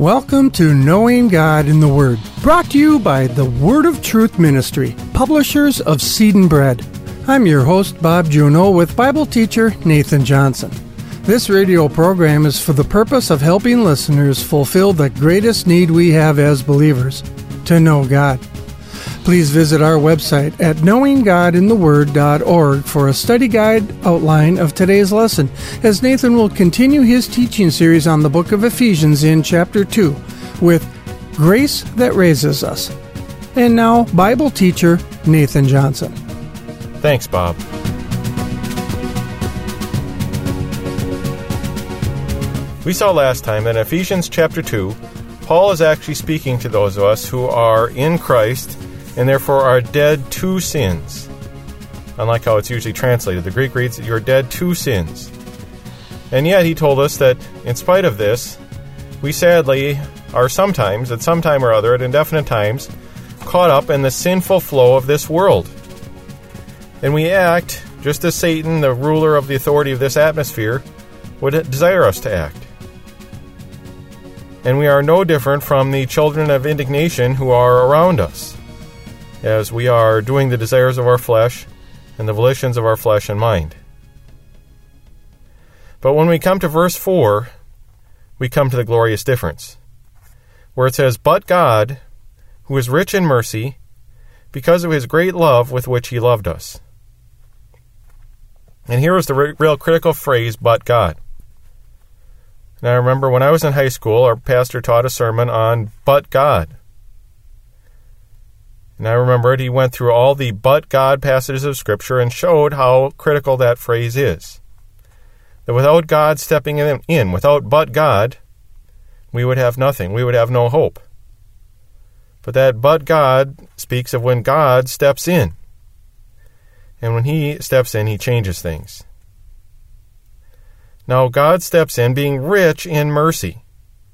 Welcome to Knowing God in the Word, brought to you by the Word of Truth Ministry, publishers of Seed and Bread. I'm your host, Bob Juneau, with Bible teacher Nathan Johnson. This radio program is for the purpose of helping listeners fulfill the greatest need we have as believers, to know God. Please visit our website at knowinggodintheword.org for a study guide outline of today's lesson, as Nathan will continue his teaching series on the book of Ephesians in chapter 2 with Grace That Raises Us. And now, Bible teacher Nathan Johnson. Thanks, Bob. We saw last time that in Ephesians chapter 2, Paul is actually speaking to those of us who are in Christ and therefore are dead to sins. Unlike how it's usually translated, the Greek reads that you're dead to sins. And yet he told us that in spite of this, we sadly are sometimes, at some time or other, at indefinite times, caught up in the sinful flow of this world. And we act just as Satan, the ruler of the authority of this atmosphere, would desire us to act. And we are no different from the children of indignation who are around us, as we are doing the desires of our flesh and the volitions of our flesh and mind. But when we come to verse 4, we come to the glorious difference, where it says, "But God, who is rich in mercy, because of his great love with which he loved us." And here is the real critical phrase, "but God." Now I remember when I was in high school, our pastor taught a sermon on "but God." And I remember he went through all the "but God" passages of Scripture and showed how critical that phrase is. That without God stepping in, without "but God," we would have nothing. We would have no hope. But that "but God" speaks of when God steps in. And when he steps in, he changes things. Now, God steps in being rich in mercy,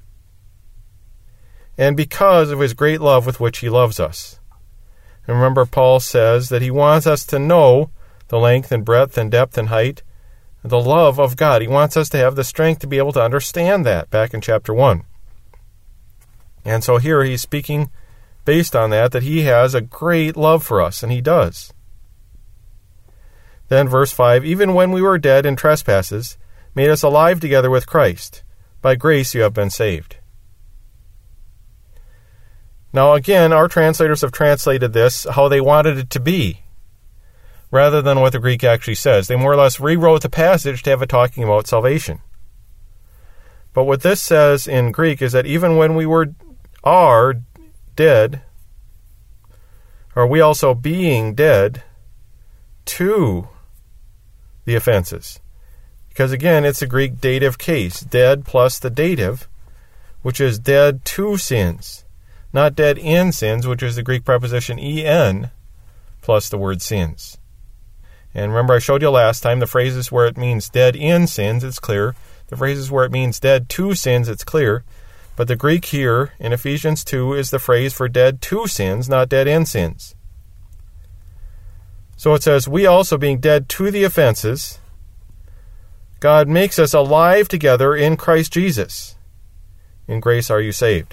and because of his great love with which he loves us. And remember, Paul says that he wants us to know the length and breadth and depth and height, the love of God. He wants us to have the strength to be able to understand that back in chapter 1. And so here he's speaking based on that he has a great love for us, and he does. Then verse 5, "Even when we were dead in trespasses, made us alive together with Christ. By grace you have been saved." Now again, our translators have translated this how they wanted it to be, rather than what the Greek actually says. They more or less rewrote the passage to have it talking about salvation. But what this says in Greek is that even when we are dead, or we also being dead to the offenses. Because again, it's a Greek dative case, dead plus the dative, which is dead to sins. Not dead in sins, which is the Greek preposition en plus the word sins. And remember, I showed you last time the phrases where it means dead in sins, it's clear. The phrases where it means dead to sins, it's clear. But the Greek here in Ephesians 2 is the phrase for dead to sins, not dead in sins. So it says, "We also being dead to the offenses, God makes us alive together in Christ Jesus. In grace are you saved."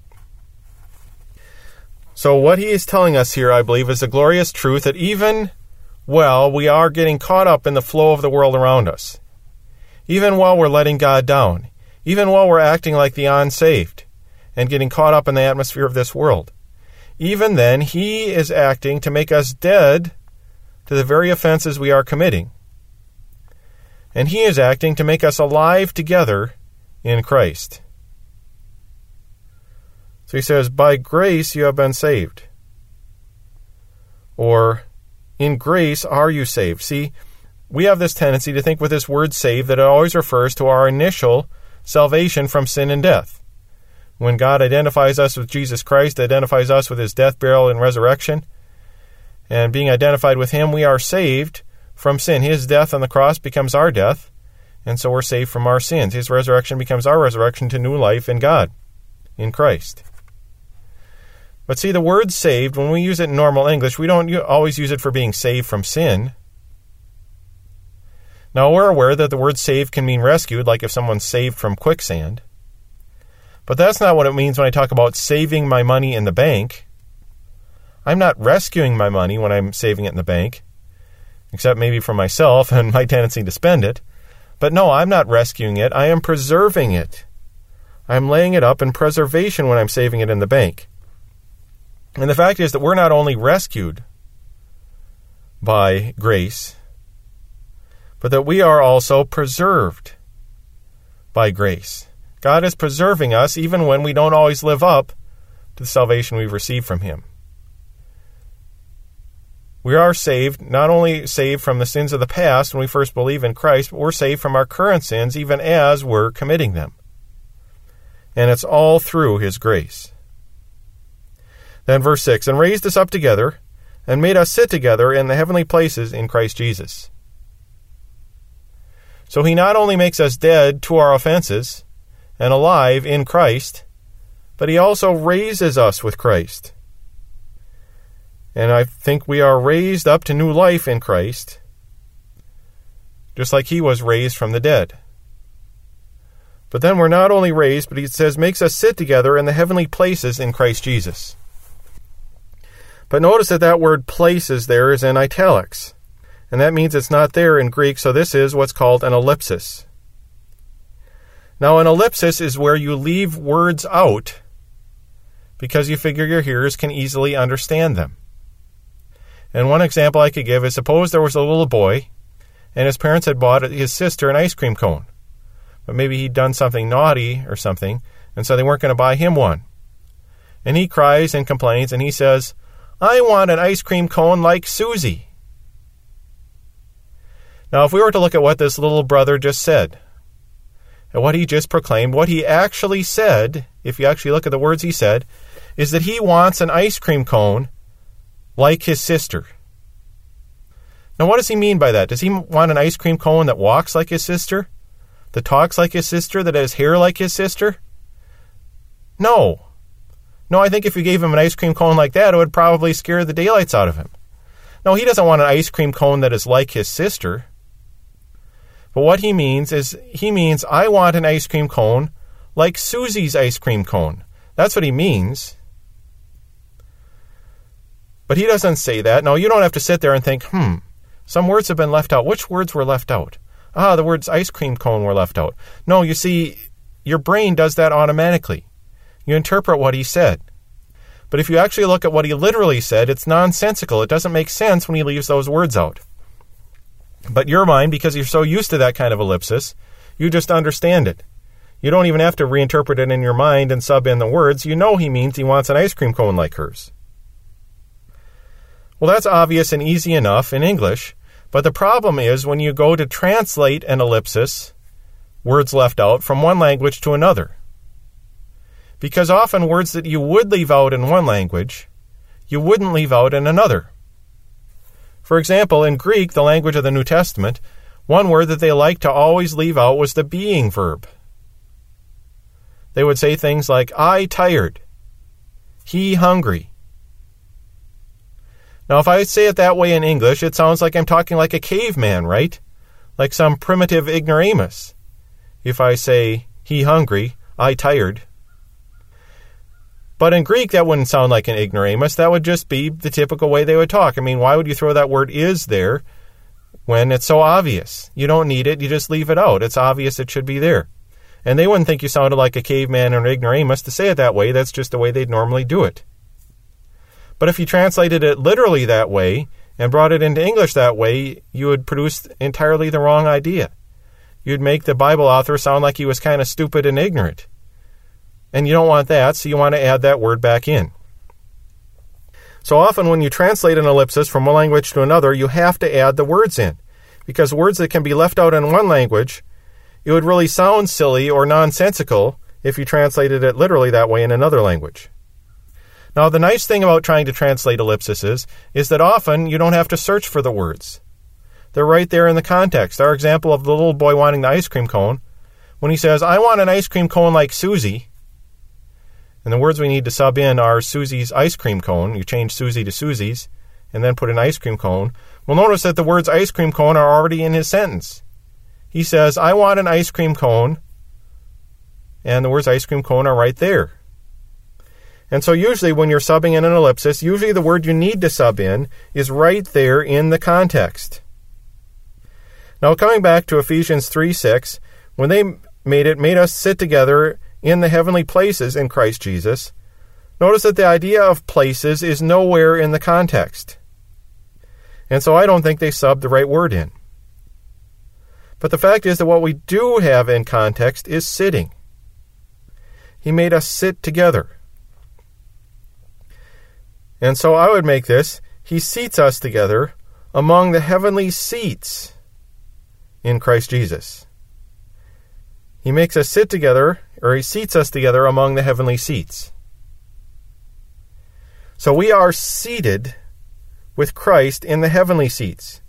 So what he is telling us here, I believe, is the glorious truth that even while we are getting caught up in the flow of the world around us, even while we're letting God down, even while we're acting like the unsaved and getting caught up in the atmosphere of this world, even then he is acting to make us dead to the very offenses we are committing. And he is acting to make us alive together in Christ. So he says, "By grace you have been saved." Or, "In grace are you saved." See, we have this tendency to think with this word "saved" that it always refers to our initial salvation from sin and death. When God identifies us with Jesus Christ, identifies us with his death, burial, and resurrection, and being identified with him, we are saved from sin. His death on the cross becomes our death, and so we're saved from our sins. His resurrection becomes our resurrection to new life in God, in Christ. But see, the word saved, when we use it in normal English, we don't always use it for being saved from sin. Now, we're aware that the word saved can mean rescued, like if someone's saved from quicksand. But that's not what it means when I talk about saving my money in the bank. I'm not rescuing my money when I'm saving it in the bank, except maybe for myself and my tendency to spend it. But no, I'm not rescuing it. I am preserving it. I'm laying it up in preservation when I'm saving it in the bank. And the fact is that we're not only rescued by grace, but that we are also preserved by grace. God is preserving us even when we don't always live up to the salvation we've received from Him. We are saved, not only saved from the sins of the past when we first believe in Christ, but we're saved from our current sins even as we're committing them. And it's all through His grace. Then verse 6, and raised us up together, and made us sit together in the heavenly places in Christ Jesus. So He not only makes us dead to our offenses and alive in Christ, but He also raises us with Christ. And I think we are raised up to new life in Christ, just like He was raised from the dead. But then we're not only raised, but He says makes us sit together in the heavenly places in Christ Jesus. But notice that word places there is in italics. And that means it's not there in Greek, so this is what's called an ellipsis. Now, an ellipsis is where you leave words out because you figure your hearers can easily understand them. And one example I could give is suppose there was a little boy and his parents had bought his sister an ice cream cone. But maybe he'd done something naughty or something, and so they weren't going to buy him one. And he cries and complains, and he says, I want an ice cream cone like Susie. Now, if we were to look at what this little brother just said, and what he just proclaimed, what he actually said, if you actually look at the words he said, is that he wants an ice cream cone like his sister. Now, what does he mean by that? Does he want an ice cream cone that walks like his sister? That talks like his sister? That has hair like his sister? No. No, I think if you gave him an ice cream cone like that, it would probably scare the daylights out of him. No, he doesn't want an ice cream cone that is like his sister. But what he means is, I want an ice cream cone like Susie's ice cream cone. That's what he means. But he doesn't say that. No, you don't have to sit there and think, some words have been left out. Which words were left out? The words ice cream cone were left out. No, you see, your brain does that automatically. You interpret what he said. But if you actually look at what he literally said, it's nonsensical. It doesn't make sense when he leaves those words out. But your mind, because you're so used to that kind of ellipsis, you just understand it. You don't even have to reinterpret it in your mind and sub in the words. You know he means he wants an ice cream cone like hers. Well, that's obvious and easy enough in English, but the problem is when you go to translate an ellipsis, words left out, from one language to another. Because often words that you would leave out in one language, you wouldn't leave out in another. For example, in Greek, the language of the New Testament, one word that they liked to always leave out was the being verb. They would say things like, I tired, he hungry. Now, if I say it that way in English, it sounds like I'm talking like a caveman, right? Like some primitive ignoramus. If I say, he hungry, I tired. But in Greek, that wouldn't sound like an ignoramus. That would just be the typical way they would talk. I mean, why would you throw that word is there when it's so obvious? You don't need it. You just leave it out. It's obvious it should be there. And they wouldn't think you sounded like a caveman or an ignoramus to say it that way. That's just the way they'd normally do it. But if you translated it literally that way and brought it into English that way, you would produce entirely the wrong idea. You'd make the Bible author sound like he was kind of stupid and ignorant. And you don't want that, so you want to add that word back in. So often when you translate an ellipsis from one language to another, you have to add the words in. Because words that can be left out in one language, it would really sound silly or nonsensical if you translated it literally that way in another language. Now, the nice thing about trying to translate ellipses is that often you don't have to search for the words. They're right there in the context. Our example of the little boy wanting the ice cream cone, when he says, I want an ice cream cone like Susie, and the words we need to sub in are Susie's ice cream cone. You change Susie to Susie's, and then put an ice cream cone. Well, notice that the words ice cream cone are already in his sentence. He says, I want an ice cream cone and the words ice cream cone are right there. And so usually when you're subbing in an ellipsis, usually the word you need to sub in is right there in the context. Now coming back to Ephesians 3:6, when they made us sit together in the heavenly places in Christ Jesus, notice that the idea of places is nowhere in the context. And so I don't think they subbed the right word in. But the fact is that what we do have in context is sitting. He made us sit together. And so I would make this, he seats us together among the heavenly seats in Christ Jesus. He makes us sit together, or he seats us together among the heavenly seats. So we are seated with Christ in the heavenly seats.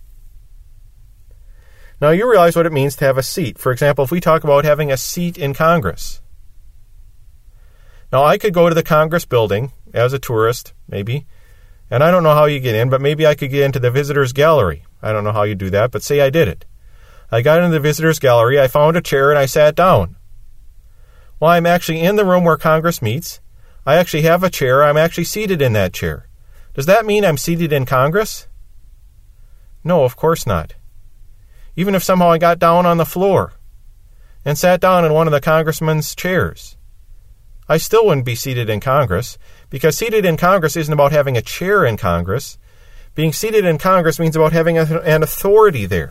Now you realize what it means to have a seat. For example, if we talk about having a seat in Congress. Now I could go to the Congress building as a tourist, maybe, and I don't know how you get in, but maybe I could get into the visitors gallery. I don't know how you do that, but say I did it. I got into the visitors gallery, I found a chair, and I sat down. Well, I'm actually in the room where Congress meets. I actually have a chair. I'm actually seated in that chair. Does that mean I'm seated in Congress? No, of course not. Even if somehow I got down on the floor and sat down in one of the congressman's chairs, I still wouldn't be seated in Congress, because seated in Congress isn't about having a chair in Congress. Being seated in Congress means about having an authority there.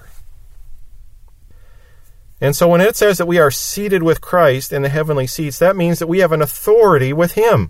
And so when it says that we are seated with Christ in the heavenly seats, that means that we have an authority with him.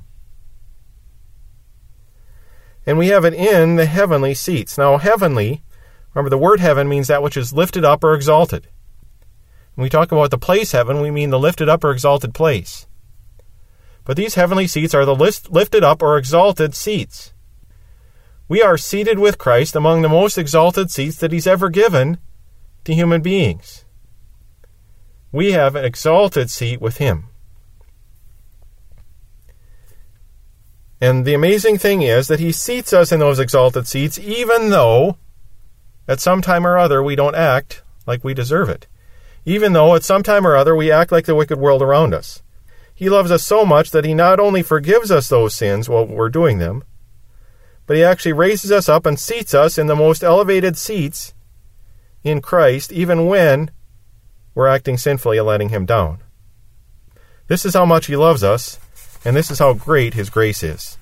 And we have it in the heavenly seats. Now, heavenly, remember the word heaven means that which is lifted up or exalted. When we talk about the place heaven, we mean the lifted up or exalted place. But these heavenly seats are the lifted up or exalted seats. We are seated with Christ among the most exalted seats that he's ever given to human beings. We have an exalted seat with him. And the amazing thing is that he seats us in those exalted seats, even though at some time or other we don't act like we deserve it. Even though at some time or other we act like the wicked world around us. He loves us so much that he not only forgives us those sins while we're doing them, but he actually raises us up and seats us in the most elevated seats in Christ, even when we're acting sinfully and letting him down. This is how much he loves us, and this is how great his grace is.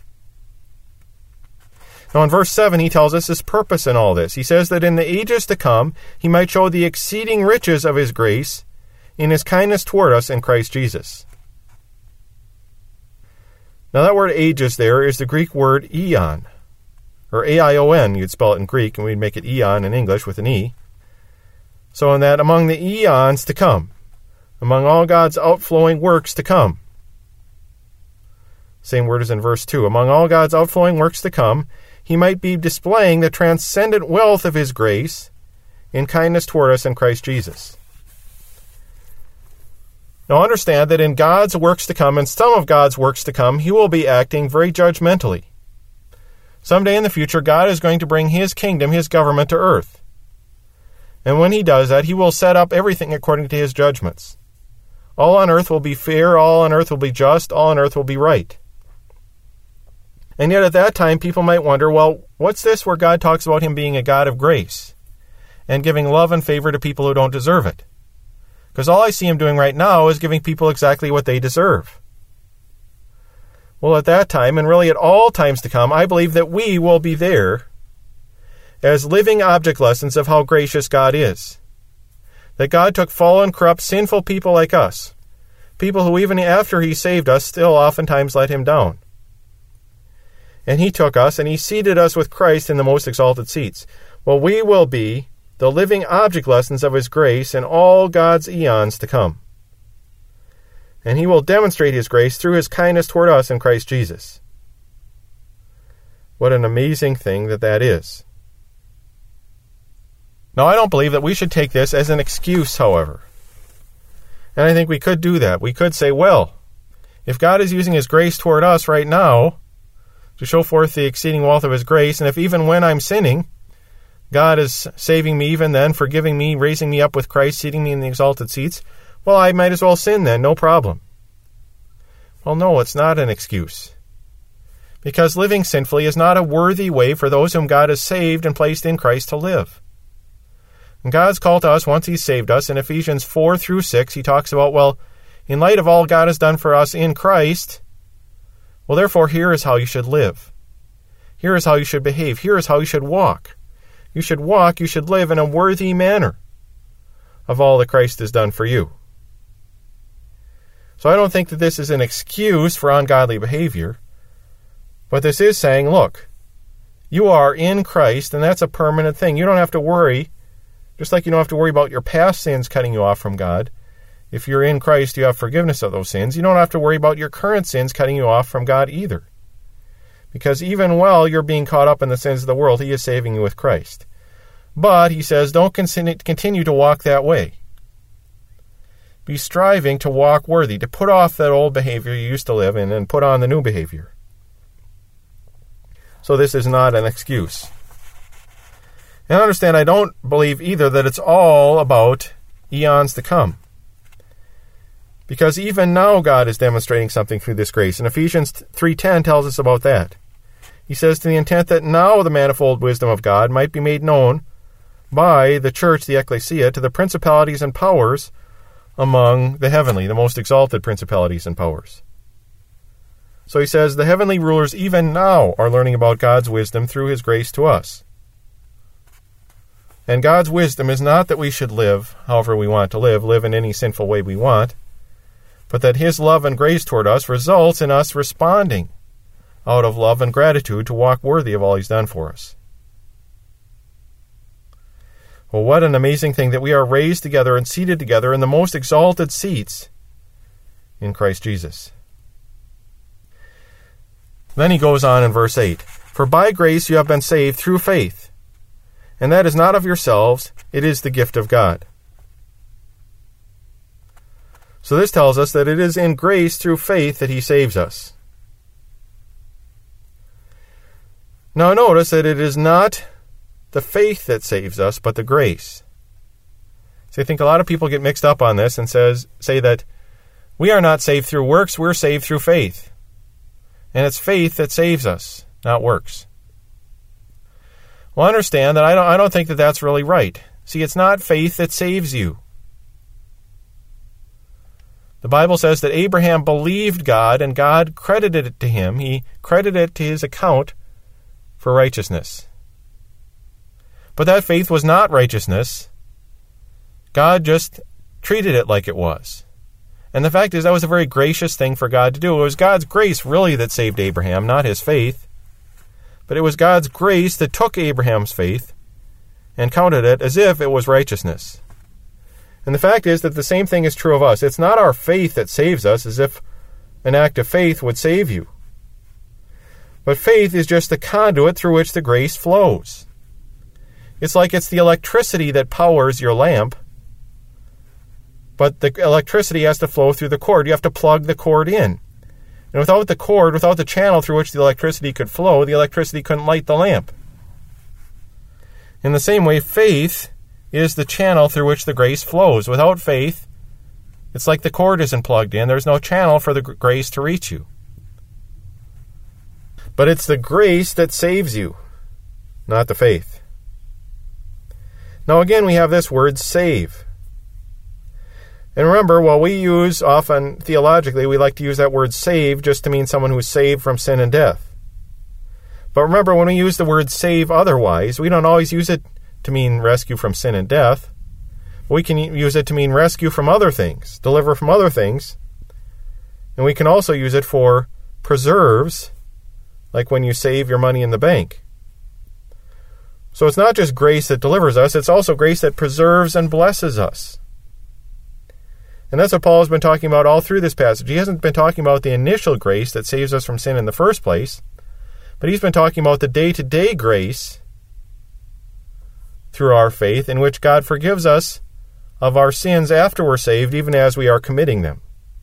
Now in verse 7, he tells us his purpose in all this. He says that in the ages to come, he might show the exceeding riches of his grace in his kindness toward us in Christ Jesus. Now that word ages there is the Greek word eon, or A-I-O-N, you'd spell it in Greek, and we'd make it eon in English with an E. So in that among the eons to come, among all God's outflowing works to come. Same word as in verse 2. Among all God's outflowing works to come, he might be displaying the transcendent wealth of his grace in kindness toward us in Christ Jesus. Now understand that in God's works to come, and some of God's works to come, he will be acting very judgmentally. Someday in the future, God is going to bring his kingdom, his government to earth. And when he does that, he will set up everything according to his judgments. All on earth will be fair, all on earth will be just, all on earth will be right. And yet at that time, people might wonder, well, what's this where God talks about him being a God of grace and giving love and favor to people who don't deserve it? Because all I see him doing right now is giving people exactly what they deserve. Well, at that time, and really at all times to come, I believe that we will be there as living object lessons of how gracious God is. That God took fallen, corrupt, sinful people like us, people who even after he saved us still oftentimes let him down. And he took us and he seated us with Christ in the most exalted seats. Well, we will be the living object lessons of his grace in all God's eons to come. And he will demonstrate his grace through his kindness toward us in Christ Jesus. What an amazing thing that is. Now, I don't believe that we should take this as an excuse, however. And I think we could do that. We could say, well, if God is using his grace toward us right now to show forth the exceeding wealth of his grace, and if even when I'm sinning, God is saving me even then, forgiving me, raising me up with Christ, seating me in the exalted seats, well, I might as well sin then, no problem. Well, no, it's not an excuse. Because living sinfully is not a worthy way for those whom God has saved and placed in Christ to live. And God's call to us once He's saved us. In Ephesians 4 through 6, He talks about, well, in light of all God has done for us in Christ, well, therefore, here is how you should live. Here is how you should behave. Here is how you should walk. You should live in a worthy manner of all that Christ has done for you. So I don't think that this is an excuse for ungodly behavior, but this is saying, look, you are in Christ, and that's a permanent thing. You don't have to worry, just like you don't have to worry about your past sins cutting you off from God. If you're in Christ, you have forgiveness of those sins. You don't have to worry about your current sins cutting you off from God either. Because even while you're being caught up in the sins of the world, He is saving you with Christ. But, He says, don't continue to walk that way. Be striving to walk worthy, to put off that old behavior you used to live in and put on the new behavior. So this is not an excuse. And understand, I don't believe either that it's all about eons to come. Because even now God is demonstrating something through this grace. And Ephesians 3:10 tells us about that. He says, to the intent that now the manifold wisdom of God might be made known by the church, the ecclesia, to the principalities and powers among the heavenly, the most exalted principalities and powers. So he says, the heavenly rulers even now are learning about God's wisdom through His grace to us. And God's wisdom is not that we should live however we want to live in any sinful way we want, but that His love and grace toward us results in us responding out of love and gratitude to walk worthy of all He's done for us. Well, what an amazing thing that we are raised together and seated together in the most exalted seats in Christ Jesus. Then he goes on in verse 8, for by grace you have been saved through faith, and that is not of yourselves, it is the gift of God. So this tells us that it is in grace through faith that He saves us. Now notice that it is not the faith that saves us, but the grace. So I think a lot of people get mixed up on this and say that we are not saved through works, we're saved through faith. And it's faith that saves us, not works. Well, understand that I don't think that that's really right. See, it's not faith that saves you. The Bible says that Abraham believed God, and God credited it to him. He credited it to his account for righteousness. But that faith was not righteousness. God just treated it like it was. And the fact is, that was a very gracious thing for God to do. It was God's grace, really, that saved Abraham, not his faith. But it was God's grace that took Abraham's faith and counted it as if it was righteousness. And the fact is that the same thing is true of us. It's not our faith that saves us, as if an act of faith would save you. But faith is just the conduit through which the grace flows. It's like it's the electricity that powers your lamp, but the electricity has to flow through the cord. You have to plug the cord in. And without the cord, without the channel through which the electricity could flow, the electricity couldn't light the lamp. In the same way, faith is the channel through which the grace flows. Without faith, it's like the cord isn't plugged in. There's no channel for the grace to reach you. But it's the grace that saves you, not the faith. Now again, we have this word save. And remember, while we use often theologically, we like to use that word save just to mean someone who is saved from sin and death. But remember, when we use the word save otherwise, we don't always use it to mean rescue from sin and death. We can use it to mean rescue from other things, deliver from other things. And we can also use it for preserves, like when you save your money in the bank. So it's not just grace that delivers us, it's also grace that preserves and blesses us. And that's what Paul has been talking about all through this passage. He hasn't been talking about the initial grace that saves us from sin in the first place, but he's been talking about the day-to-day grace through our faith in which God forgives us of our sins after we're saved, even as we are committing them.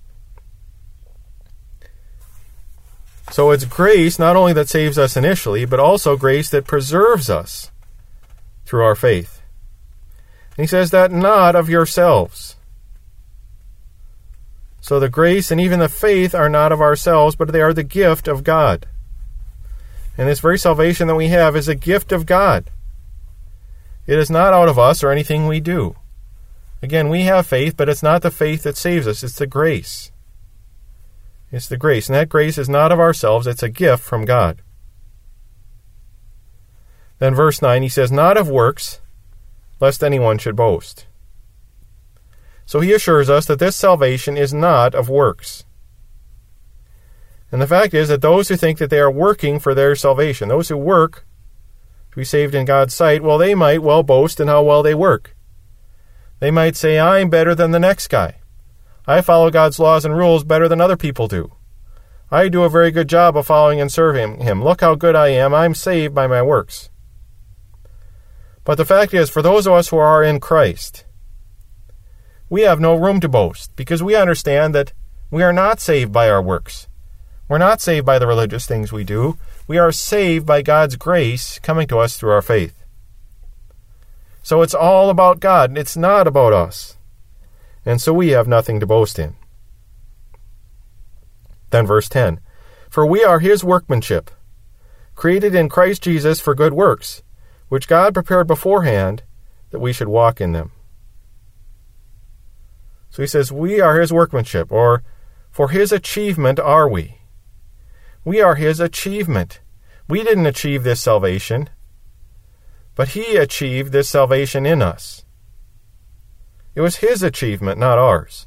So it's grace not only that saves us initially, but also grace that preserves us through our faith. And he says that not of yourselves. So the grace and even the faith are not of ourselves, but they are the gift of God. And this very salvation that we have is a gift of God. It is not out of us or anything we do. Again, we have faith, but it's not the faith that saves us. It's the grace. It's the grace. And that grace is not of ourselves. It's a gift from God. Then verse 9, he says, not of works, lest anyone should boast. So he assures us that this salvation is not of works. And the fact is that those who think that they are working for their salvation, those who work to be saved in God's sight, well, they might well boast in how well they work. They might say, I'm better than the next guy. I follow God's laws and rules better than other people do. I do a very good job of following and serving Him. Look how good I am. I'm saved by my works. But the fact is, for those of us who are in Christ, we have no room to boast because we understand that we are not saved by our works. We're not saved by the religious things we do. We are saved by God's grace coming to us through our faith. So it's all about God, and it's not about us. And so we have nothing to boast in. Then verse 10, for we are His workmanship, created in Christ Jesus for good works, which God prepared beforehand that we should walk in them. So he says, we are His workmanship, or for His achievement are we. We are His achievement. We didn't achieve this salvation, but He achieved this salvation in us. It was His achievement, not ours.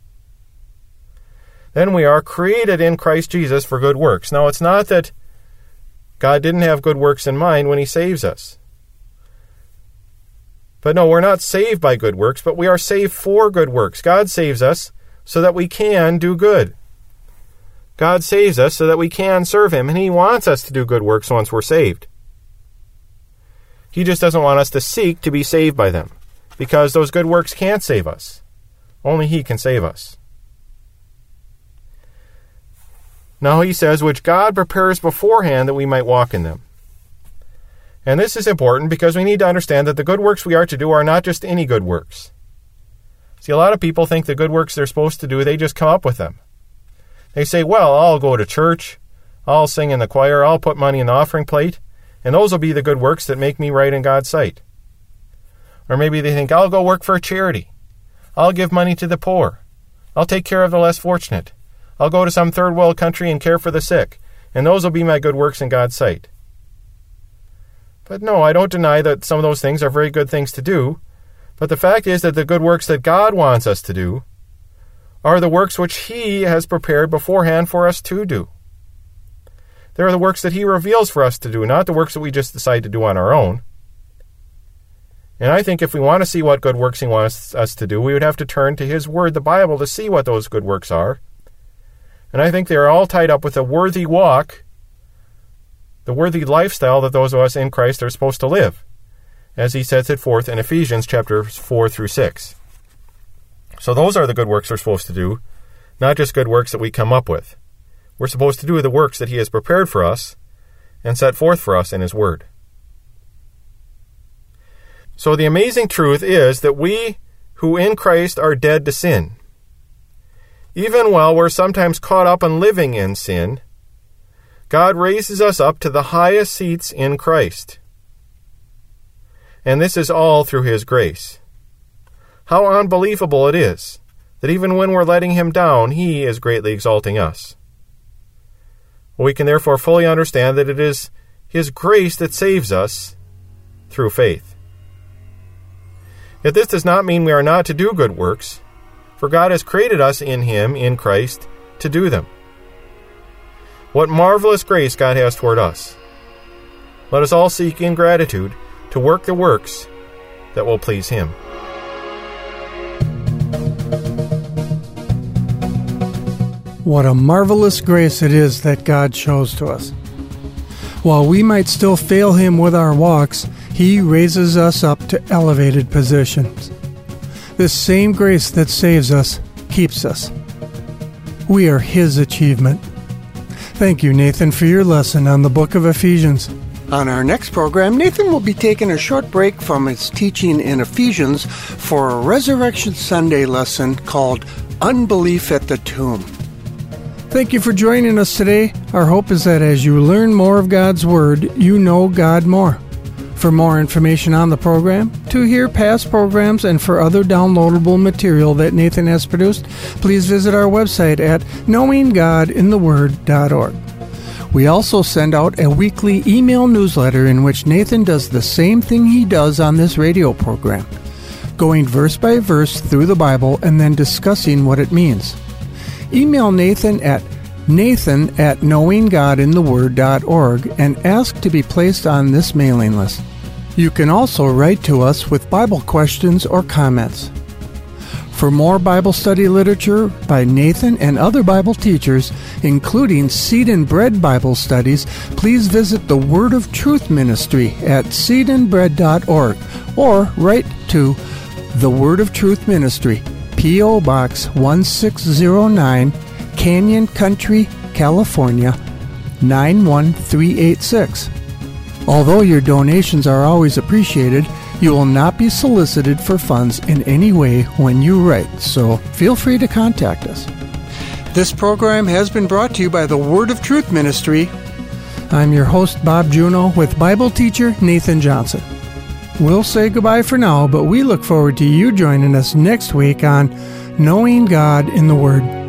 Then we are created in Christ Jesus for good works. Now, it's not that God didn't have good works in mind when He saves us. But no, we're not saved by good works, but we are saved for good works. God saves us so that we can do good. God saves us so that we can serve Him, and He wants us to do good works once we're saved. He just doesn't want us to seek to be saved by them, because those good works can't save us. Only He can save us. Now he says, which God prepares beforehand that we might walk in them. And this is important because we need to understand that the good works we are to do are not just any good works. See, a lot of people think the good works they're supposed to do, they just come up with them. They say, well, I'll go to church, I'll sing in the choir, I'll put money in the offering plate, and those will be the good works that make me right in God's sight. Or maybe they think, I'll go work for a charity. I'll give money to the poor. I'll take care of the less fortunate. I'll go to some third world country and care for the sick, and those will be my good works in God's sight. But no, I don't deny that some of those things are very good things to do, but the fact is that the good works that God wants us to do are the works which He has prepared beforehand for us to do. They're the works that He reveals for us to do, not the works that we just decide to do on our own. And I think if we want to see what good works He wants us to do, we would have to turn to His Word, the Bible, to see what those good works are. And I think they are all tied up with a worthy walk, the worthy lifestyle that those of us in Christ are supposed to live, as He sets it forth in Ephesians chapters 4 through 6. So those are the good works we're supposed to do, not just good works that we come up with. We're supposed to do the works that He has prepared for us and set forth for us in His Word. So the amazing truth is that we who in Christ are dead to sin, even while we're sometimes caught up in living in sin, God raises us up to the highest seats in Christ. And this is all through His grace. How unbelievable it is that even when we're letting Him down, He is greatly exalting us. We can therefore fully understand that it is His grace that saves us through faith. Yet this does not mean we are not to do good works, for God has created us in Him, in Christ, to do them. What marvelous grace God has toward us. Let us all seek in gratitude to work the works that will please Him. What a marvelous grace it is that God shows to us. While we might still fail Him with our walks, He raises us up to elevated positions. This same grace that saves us keeps us. We are His achievement. Thank you, Nathan, for your lesson on the book of Ephesians. On our next program, Nathan will be taking a short break from his teaching in Ephesians for a Resurrection Sunday lesson called Unbelief at the Tomb. Thank you for joining us today. Our hope is that as you learn more of God's Word, you know God more. For more information on the program, to hear past programs, and for other downloadable material that Nathan has produced, please visit our website at knowinggodintheword.org. We also send out a weekly email newsletter in which Nathan does the same thing he does on this radio program, going verse by verse through the Bible and then discussing what it means. Email Nathan at knowinggodintheword.org and ask to be placed on this mailing list. You can also write to us with Bible questions or comments. For more Bible study literature by Nathan and other Bible teachers, including Seed and Bread Bible studies, please visit the Word of Truth Ministry at seedandbread.org or write to the Word of Truth Ministry, P.O. Box 1609, Canyon Country, California, 91386. Although your donations are always appreciated, you will not be solicited for funds in any way when you write, so feel free to contact us. This program has been brought to you by the Word of Truth Ministry. I'm your host, Bob Juneau, with Bible teacher Nathan Johnson. We'll say goodbye for now, but we look forward to you joining us next week on Knowing God in the Word.